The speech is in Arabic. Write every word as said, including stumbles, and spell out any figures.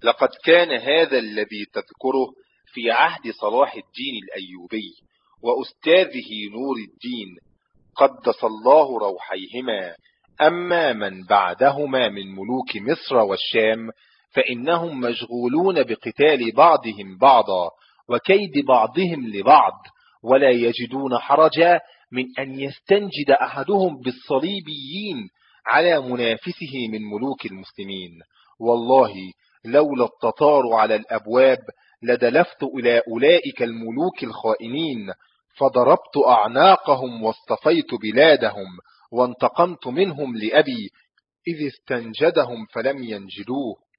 لقد كان هذا الذي تذكره في عهد صلاح الدين الأيوبي وأستاذه نور الدين قدس الله روحيهما. أما من بعدهما من ملوك مصر والشام فإنهم مشغولون بقتال بعضهم بعضا وكيد بعضهم لبعض، ولا يجدون حرجا من أن يستنجد أحدهم بالصليبيين على منافسه من ملوك المسلمين. والله لولا التطار على الأبواب لدلفت إلى أولئك الملوك الخائنين فضربت أعناقهم واصطفيت بلادهم وانتقمت منهم لأبي إذ استنجدهم فلم ينجدوه.